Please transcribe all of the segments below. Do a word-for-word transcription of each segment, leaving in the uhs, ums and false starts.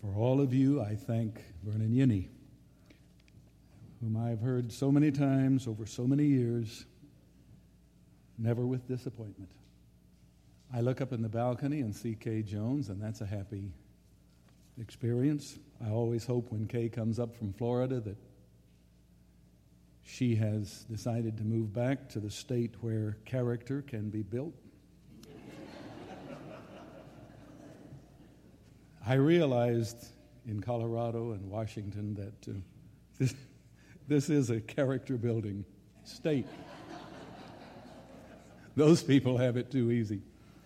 For all of you, I thank Vernon Yinney, whom I have heard so many times over so many years, never with disappointment. I look up in the balcony and see Kay Jones, and that's a happy experience. I always hope when Kay comes up from Florida that she has decided to move back to the state where character can be built. I realized in Colorado and Washington that uh, this, this is a character-building state. Those people have it too easy.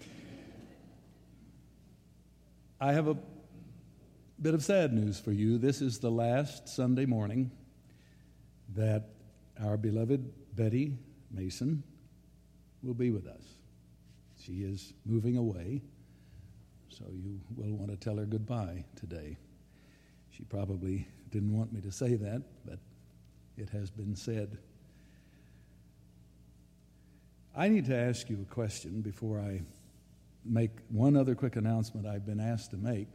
I have a bit of sad news for you. This is the last Sunday morning that our beloved Betty Mason will be with us. She is moving away, so you will want to tell her goodbye today. She probably didn't want me to say that, but it has been said. I need to ask you a question before I make one other quick announcement I've been asked to make,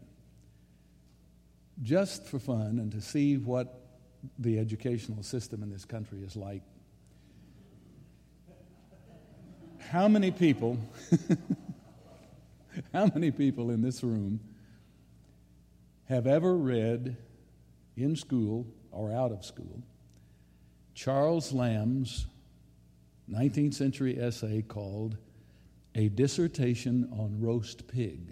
just for fun and to see what the educational system in this country is like. How many people, how many people in this room have ever read in school or out of school Charles Lamb's nineteenth century essay called A Dissertation on Roast Pig?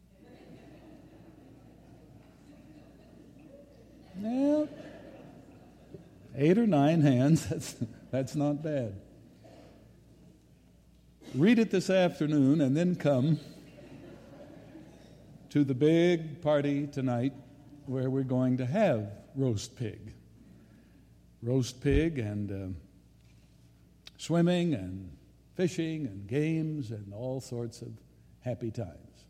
Well, eight or nine hands, that's, that's not bad. Read it this afternoon and then come to the big party tonight where we're going to have roast pig. Roast pig and uh, swimming and fishing and games and all sorts of happy times.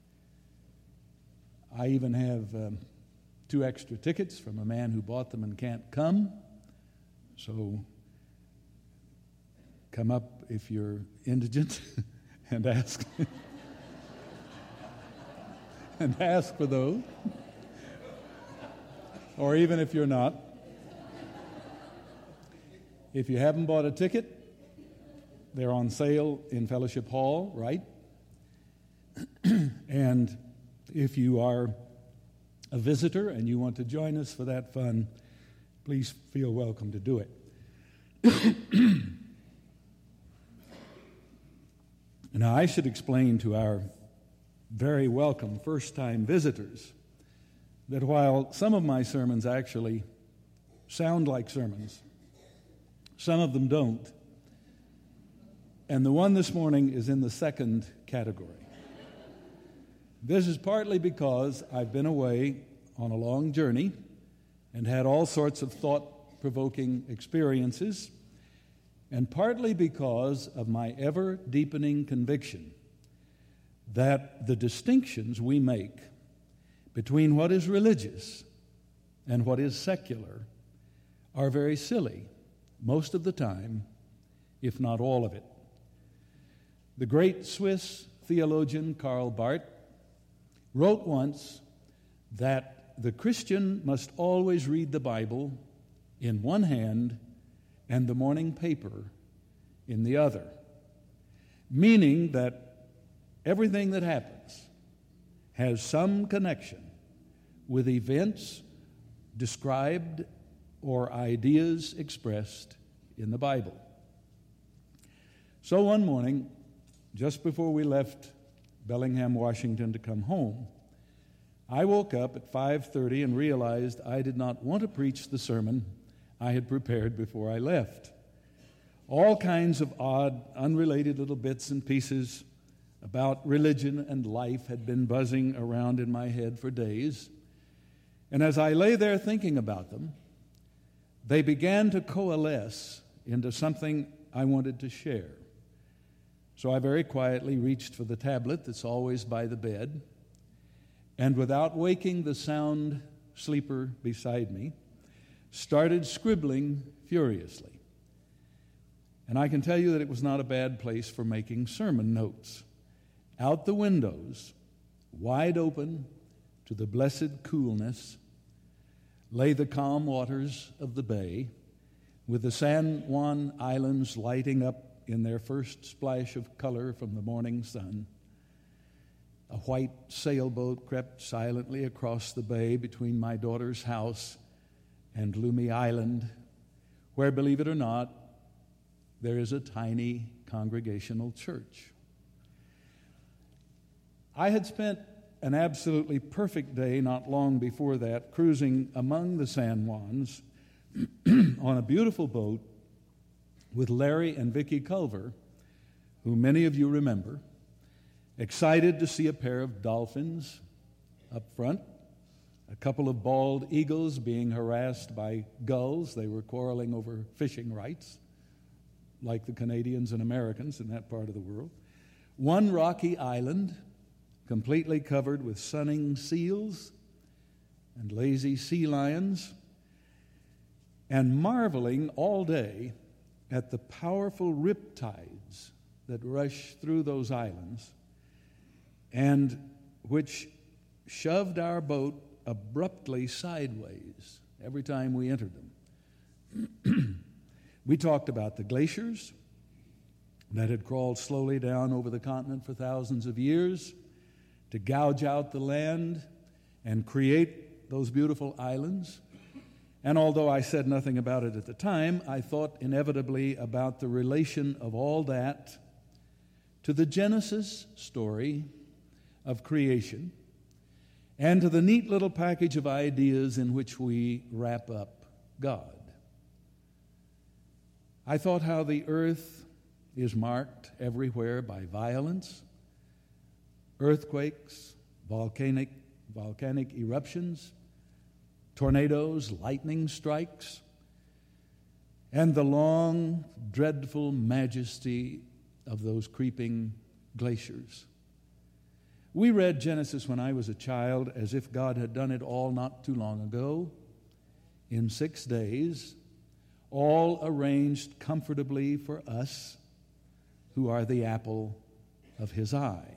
I even have um, two extra tickets from a man who bought them and can't come. So come up if you're indigent and ask and ask for those. Or even if you're not. If you haven't bought a ticket, they're on sale in Fellowship Hall, right? And if you are a visitor and you want to join us for that fun, please feel welcome to do it. Now, I should explain to our very welcome first-time visitors that while some of my sermons actually sound like sermons, some of them don't. And the one this morning is in the second category. This is partly because I've been away on a long journey and had all sorts of thought-provoking experiences, and partly because of my ever-deepening conviction that the distinctions we make between what is religious and what is secular are very silly most of the time, if not all of it. The great Swiss theologian Karl Barth wrote once that the Christian must always read the Bible in one hand and the morning paper in the other, meaning that everything that happens has some connection with events described or ideas expressed in the Bible. So one morning, just before we left Bellingham, Washington to come home, I woke up at five thirty and realized I did not want to preach the sermon I had prepared before I left. All kinds of odd, unrelated little bits and pieces about religion and life had been buzzing around in my head for days. And as I lay there thinking about them, they began to coalesce into something I wanted to share. So I very quietly reached for the tablet that's always by the bed, and without waking the sound sleeper beside me, started scribbling furiously. And I can tell you that it was not a bad place for making sermon notes. Out the windows, wide open to to the blessed coolness lay the calm waters of the bay, with the San Juan Islands lighting up in their first splash of color from the morning sun. A white sailboat crept silently across the bay between my daughter's house and Loomy Island, where, believe it or not, there is a tiny congregational church. I had spent an absolutely perfect day not long before that cruising among the San Juans on a beautiful boat with Larry and Vicky Culver, who many of you remember, excited to see a pair of dolphins up front, a couple of bald eagles being harassed by gulls. They were quarreling over fishing rights, like the Canadians and Americans in that part of the world. One rocky island completely covered with sunning seals and lazy sea lions, and marveling all day at the powerful riptides that rush through those islands and which shoved our boat abruptly sideways every time we entered them. We talked about the glaciers that had crawled slowly down over the continent for thousands of years to gouge out the land and create those beautiful islands. And although I said nothing about it at the time, I thought inevitably about the relation of all that to the Genesis story of creation and to the neat little package of ideas in which we wrap up God. I thought how the earth is marked everywhere by violence, earthquakes, volcanic, volcanic eruptions, tornadoes, lightning strikes, and the long, dreadful majesty of those creeping glaciers. We read Genesis when I was a child as if God had done it all not too long ago, in six days, all arranged comfortably for us who are the apple of His eye.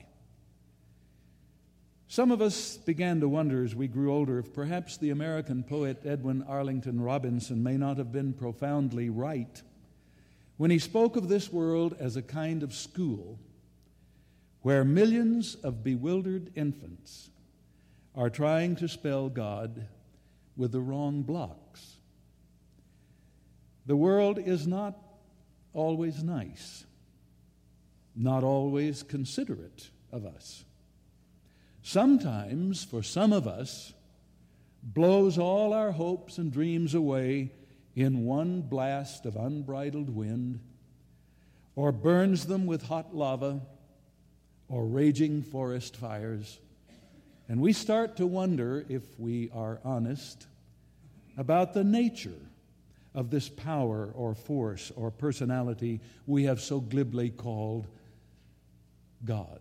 Some of us began to wonder as we grew older if perhaps the American poet Edwin Arlington Robinson may not have been profoundly right when he spoke of this world as a kind of school where millions of bewildered infants are trying to spell God with the wrong blocks. The world is not always nice, not always considerate of us. Sometimes, for some of us, blows all our hopes and dreams away in one blast of unbridled wind, or burns them with hot lava, or raging forest fires. And we start to wonder, if we are honest, about the nature of this power or force or personality we have so glibly called God.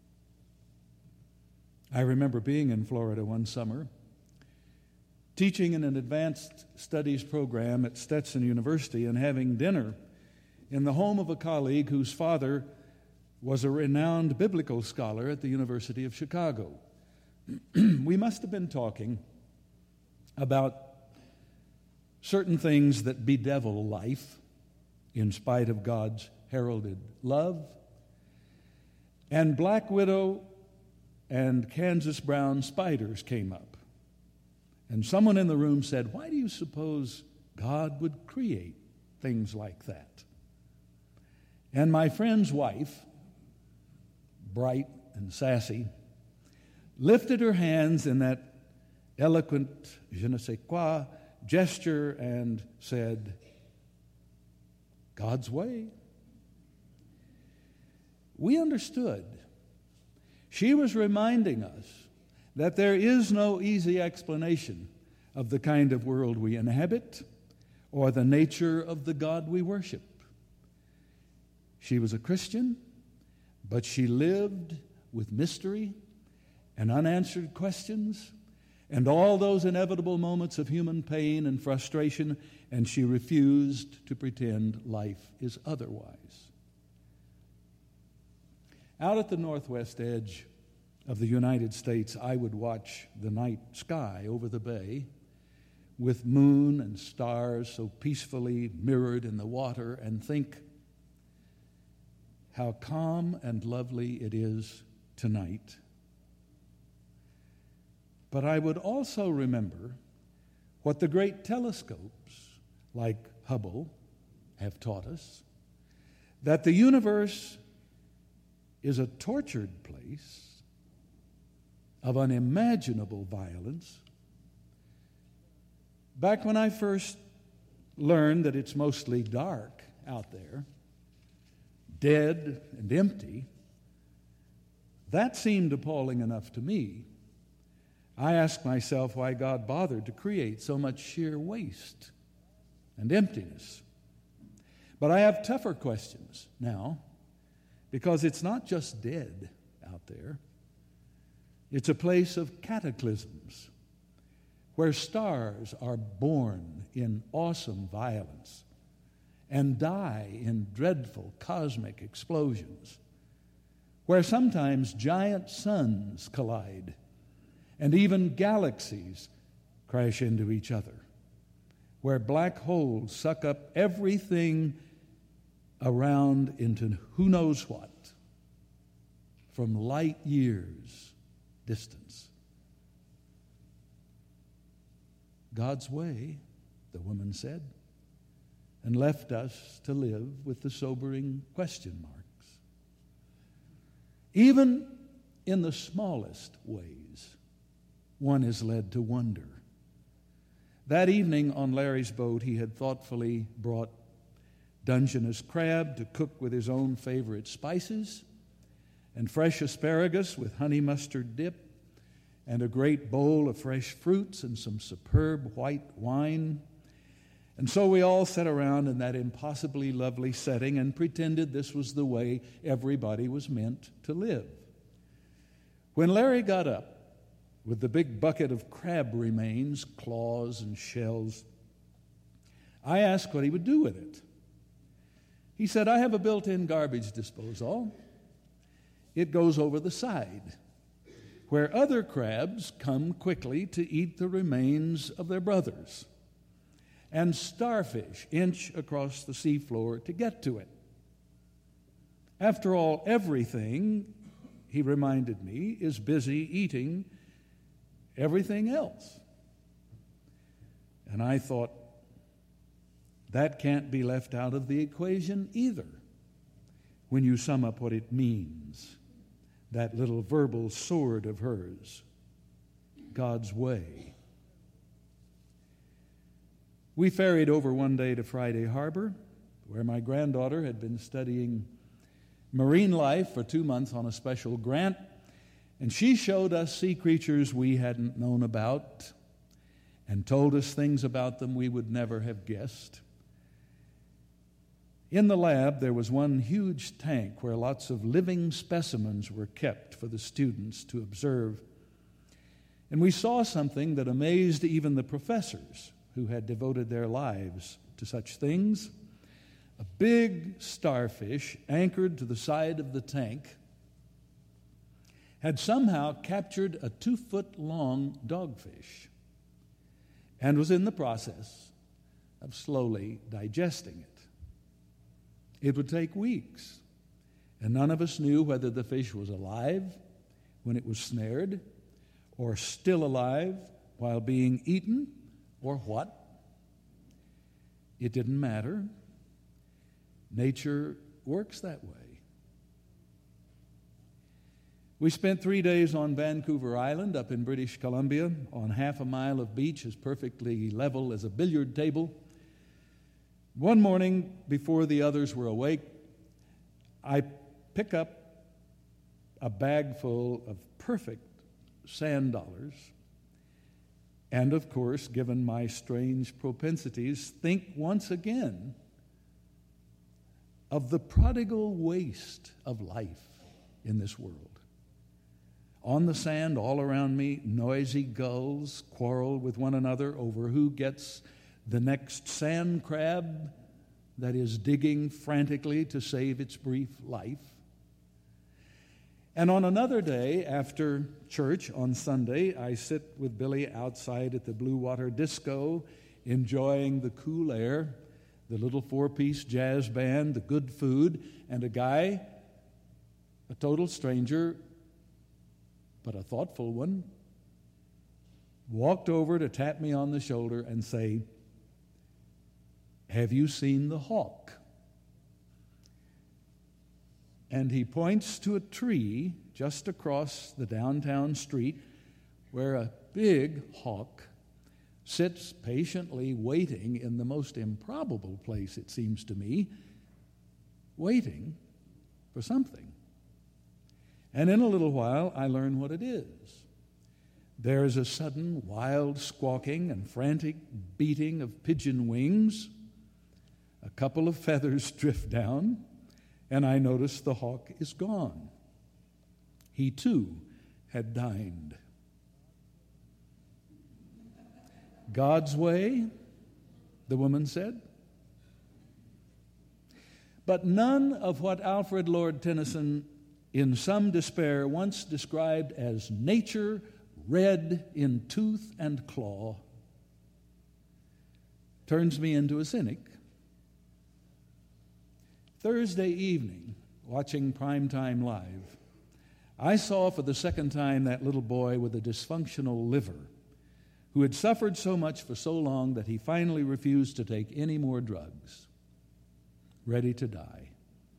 I remember being in Florida one summer, teaching in an advanced studies program at Stetson University and having dinner in the home of a colleague whose father was a renowned biblical scholar at the University of Chicago. We must have been talking about certain things that bedevil life in spite of God's heralded love, and black widow and Kansas brown spiders came up. And someone in the room said, "Why do you suppose God would create things like that?" And my friend's wife, bright and sassy, lifted her hands in that eloquent je ne sais quoi gesture and said, "God's way." We understood. She was reminding us that there is no easy explanation of the kind of world we inhabit or the nature of the God we worship. She was a Christian, but she lived with mystery and unanswered questions and all those inevitable moments of human pain and frustration, and she refused to pretend life is otherwise. Out at the northwest edge of the United States, I would watch the night sky over the bay with moon and stars so peacefully mirrored in the water and think how calm and lovely it is tonight. But I would also remember what the great telescopes like Hubble have taught us, that the universe is a tortured place of unimaginable violence. Back when I first learned that it's mostly dark out there, dead and empty, that seemed appalling enough to me. I asked myself why God bothered to create so much sheer waste and emptiness. But I have tougher questions now, because it's not just dead out there. It's a place of cataclysms where stars are born in awesome violence and die in dreadful cosmic explosions, where sometimes giant suns collide and even galaxies crash into each other, where black holes suck up everything around into who knows what from light years distance. God's way, the woman said, and left us to live with the sobering question marks. Even in the smallest ways, one is led to wonder. That evening on Larry's boat, he had thoughtfully brought Dungeness crab to cook with his own favorite spices, and fresh asparagus with honey mustard dip, and a great bowl of fresh fruits and some superb white wine. And so we all sat around in that impossibly lovely setting and pretended this was the way everybody was meant to live. When Larry got up with the big bucket of crab remains, claws and shells, I asked what he would do with it. He said, "I have a built-in garbage disposal. It goes over the side, where other crabs come quickly to eat the remains of their brothers, and starfish inch across the seafloor to get to it. After all, everything," he reminded me, "is busy eating everything else." And I thought, that can't be left out of the equation either when you sum up what it means, that little verbal sword of hers, God's way. We ferried over one day to Friday Harbor, where my granddaughter had been studying marine life for two months on a special grant, and she showed us sea creatures we hadn't known about and told us things about them we would never have guessed. In the lab, there was one huge tank where lots of living specimens were kept for the students to observe. And we saw something that amazed even the professors who had devoted their lives to such things. A big starfish anchored to the side of the tank had somehow captured a two-foot-long dogfish and was in the process of slowly digesting it. It would take weeks, and none of us knew whether the fish was alive when it was snared, or still alive while being eaten, or what. It didn't matter. Nature works that way. We spent three days on Vancouver Island up in British Columbia on half a mile of beach as perfectly level as a billiard table. One morning, before the others were awake, I pick up a bag full of perfect sand dollars, and of course, given my strange propensities, think once again of the prodigal waste of life in this world. On the sand all around me, noisy gulls quarrel with one another over who gets the next sand crab that is digging frantically to save its brief life. And on another day, after church on Sunday, I sit with Billy outside at the Blue Water Disco, enjoying the cool air, the little four-piece jazz band, the good food, and a guy, a total stranger, but a thoughtful one, walked over to tap me on the shoulder and say, "Have you seen the hawk?" And he points to a tree just across the downtown street where a big hawk sits patiently waiting in the most improbable place, it seems to me, waiting for something. And in a little while, I learn what it is. There is a sudden wild squawking and frantic beating of pigeon wings. A couple of feathers drift down, and I notice the hawk is gone. He too had dined. God's way, the woman said. But none of what Alfred Lord Tennyson, in some despair, once described as nature red in tooth and claw, turns me into a cynic. Thursday evening, watching Primetime Live, I saw for the second time that little boy with a dysfunctional liver who had suffered so much for so long that he finally refused to take any more drugs, ready to die.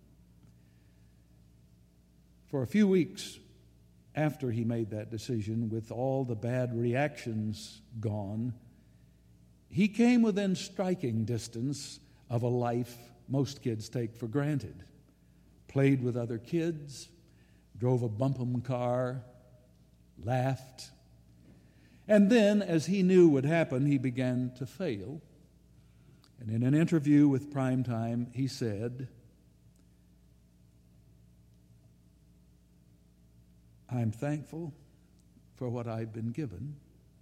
For a few weeks after he made that decision, with all the bad reactions gone, he came within striking distance of a life most kids take for granted. Played with other kids, drove a bumpum car, laughed. And then, as he knew would happen, he began to fail. And in an interview with Primetime, he said, "I'm thankful for what I've been given."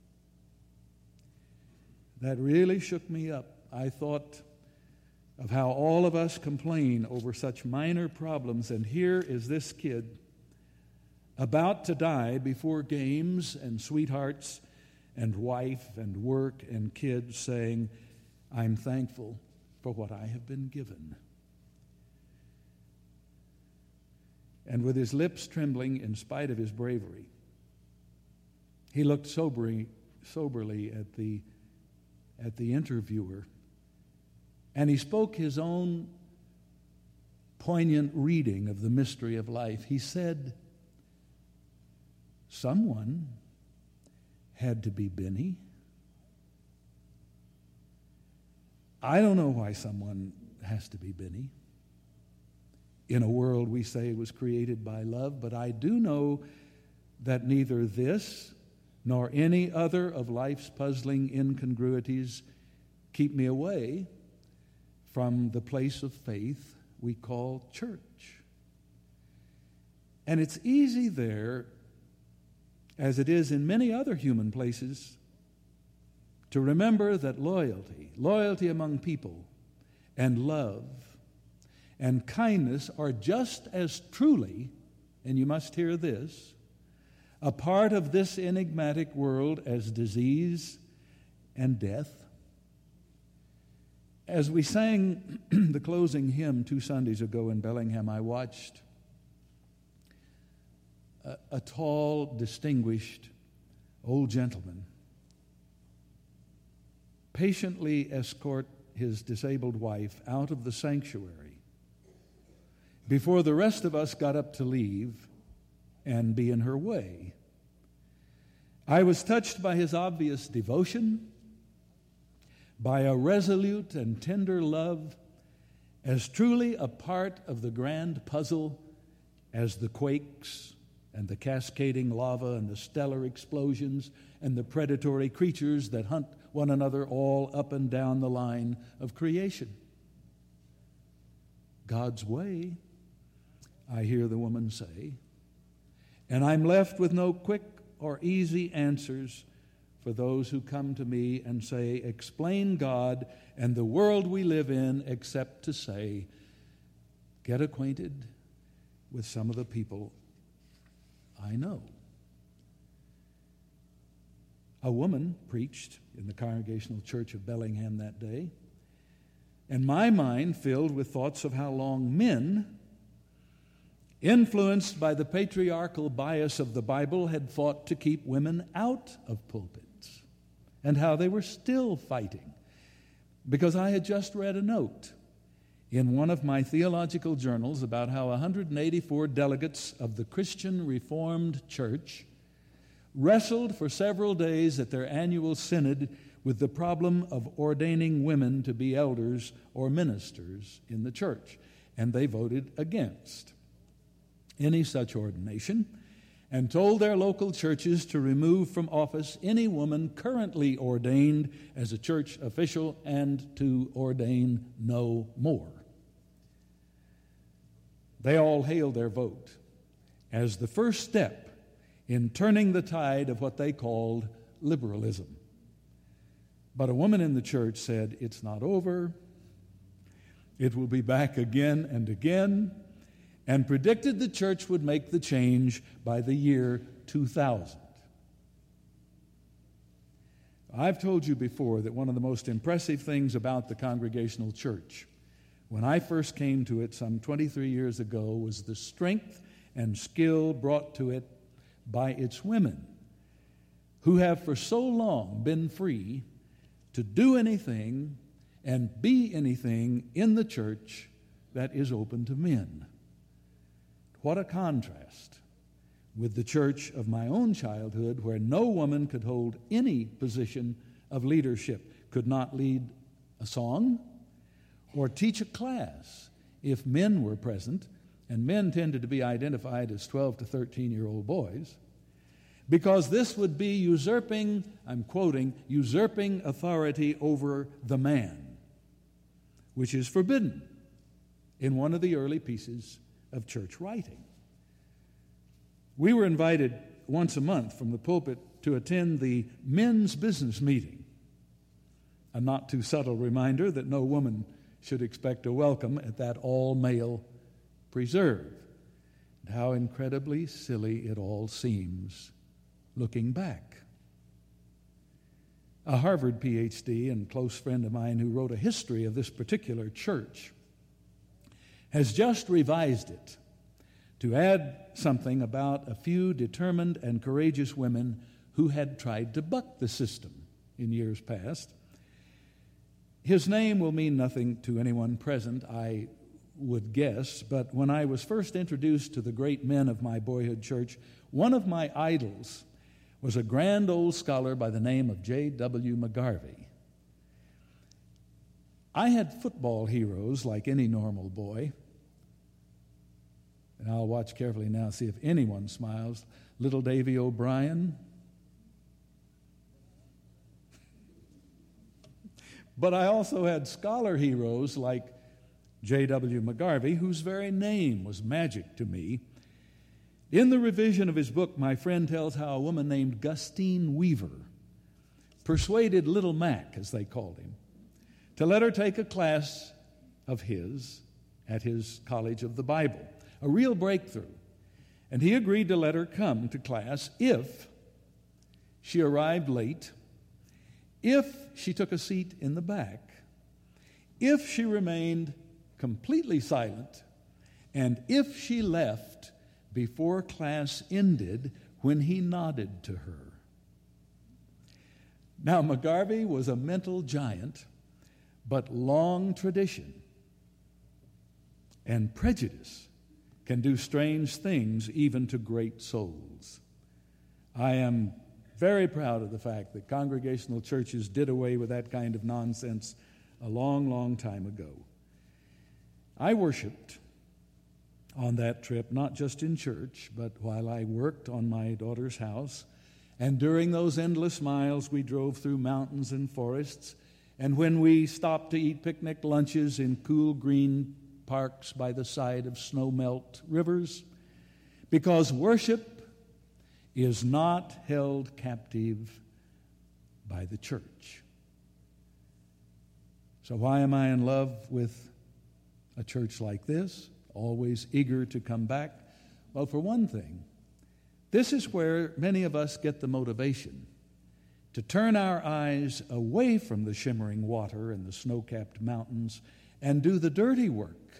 That really shook me up. I thought of how all of us complain over such minor problems, and here is this kid about to die before games and sweethearts and wife and work and kids, saying, "I'm thankful for what I have been given." And with his lips trembling in spite of his bravery, he looked soberly, soberly at the, at the interviewer, and he spoke his own poignant reading of the mystery of life. He said, "Someone had to be Benny. I don't know why someone has to be Benny in a world we say was created by love, but I do know that neither this nor any other of life's puzzling incongruities keep me away from the place of faith we call church." And it's easy there, as it is in many other human places, to remember that loyalty, loyalty among people, and love and kindness are just as truly, and you must hear this, a part of this enigmatic world as disease and death. As we sang the closing hymn two Sundays ago in Bellingham, I watched a, a tall, distinguished old gentleman patiently escort his disabled wife out of the sanctuary before the rest of us got up to leave and be in her way. I was touched by his obvious devotion, by a resolute and tender love, as truly a part of the grand puzzle as the quakes and the cascading lava and the stellar explosions and the predatory creatures that hunt one another all up and down the line of creation. God's way, I hear the woman say, and I'm left with no quick or easy answers for those who come to me and say, "Explain God and the world we live in," except to say, "Get acquainted with some of the people I know. A woman preached in the Congregational Church of Bellingham that day, and my mind filled with thoughts of how long men, influenced by the patriarchal bias of the Bible, had fought to keep women out of pulpits, and how they were still fighting. Because I had just read a note in one of my theological journals about how one hundred eighty-four delegates of the Christian Reformed Church wrestled for several days at their annual synod with the problem of ordaining women to be elders or ministers in the church, and they voted against any such ordination and told their local churches to remove from office any woman currently ordained as a church official and to ordain no more. They all hailed their vote as the first step in turning the tide of what they called liberalism. But a woman in the church said, "It's not over. It will be back again and again," and predicted the church would make the change by the year two thousand. I've told you before that one of the most impressive things about the Congregational Church, when I first came to it some twenty-three years ago, was the strength and skill brought to it by its women, who have for so long been free to do anything and be anything in the church that is open to men. What a contrast with the church of my own childhood, where no woman could hold any position of leadership, could not lead a song or teach a class if men were present, and men tended to be identified as twelve to thirteen-year-old boys, because this would be usurping, I'm quoting, usurping authority over the man, which is forbidden in one of the early pieces of church writing. We were invited once a month from the pulpit to attend the men's business meeting, a not too subtle reminder that no woman should expect a welcome at that all-male preserve. And how incredibly silly it all seems looking back. A Harvard P H D and close friend of mine who wrote a history of this particular church has just revised it to add something about a few determined and courageous women who had tried to buck the system in years past. His name will mean nothing to anyone present, I would guess, but when I was first introduced to the great men of my boyhood church, one of my idols was a grand old scholar by the name of J W McGarvey. I had football heroes like any normal boy, and I'll watch carefully now, see if anyone smiles. Little Davy O'Brien. But I also had scholar heroes like J W McGarvey, whose very name was magic to me. In the revision of his book, my friend tells how a woman named Gustine Weaver persuaded Little Mac, as they called him, to let her take a class of his at his College of the Bible, a real breakthrough. And he agreed to let her come to class if she arrived late, if she took a seat in the back, if she remained completely silent, and if she left before class ended when he nodded to her. Now, McGarvey was a mental giant, but long tradition and prejudice can do strange things even to great souls. I am very proud of the fact that Congregational churches did away with that kind of nonsense a long, long time ago. I worshiped on that trip, not just in church, but while I worked on my daughter's house. And during those endless miles, we drove through mountains and forests. And when we stopped to eat picnic lunches in cool green parks by the side of snow-melt rivers, because worship is not held captive by the church. So why am I in love with a church like this, always eager to come back? Well, for one thing, This is where many of us get the motivation to turn our eyes away from the shimmering water and the snow-capped mountains and do the dirty work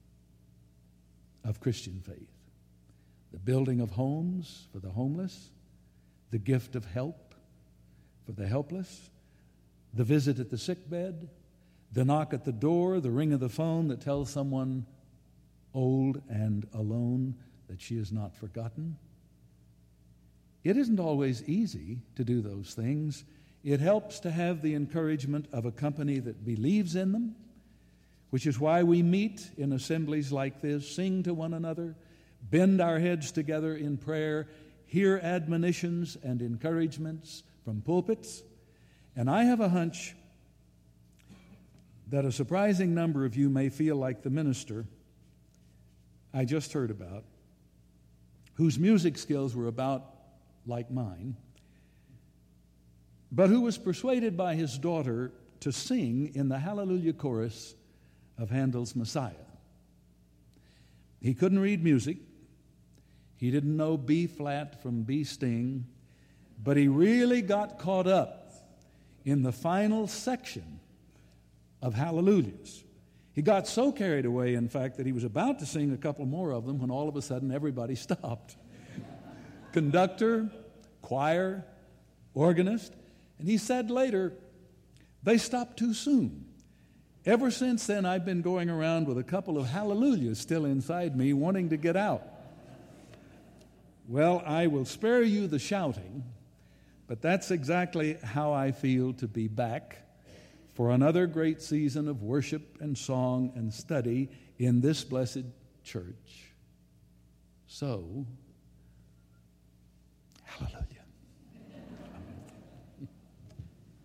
of Christian faith. The building of homes for the homeless, the gift of help for the helpless, the visit at the sickbed, the knock at the door, the ring of the phone that tells someone old and alone that she is not forgotten. It isn't always easy to do those things. It helps to have the encouragement of a company that believes in them, which is why we meet in assemblies like this, sing to one another, bend our heads together in prayer, hear admonitions and encouragements from pulpits. And I have a hunch that a surprising number of you may feel like the minister I just heard about, whose music skills were about like mine, but who was persuaded by his daughter to sing in the Hallelujah chorus of Handel's Messiah. He couldn't read music. He didn't know B flat from B sting, but he really got caught up in the final section of Hallelujahs. He got so carried away, in fact, that he was about to sing a couple more of them when all of a sudden everybody stopped. Conductor, choir, organist, and he said later, they stopped too soon. Ever since then, I've been going around with a couple of hallelujahs still inside me, wanting to get out. Well, I will spare you the shouting, but that's exactly how I feel to be back for another great season of worship and song and study in this blessed church. So, hallelujah.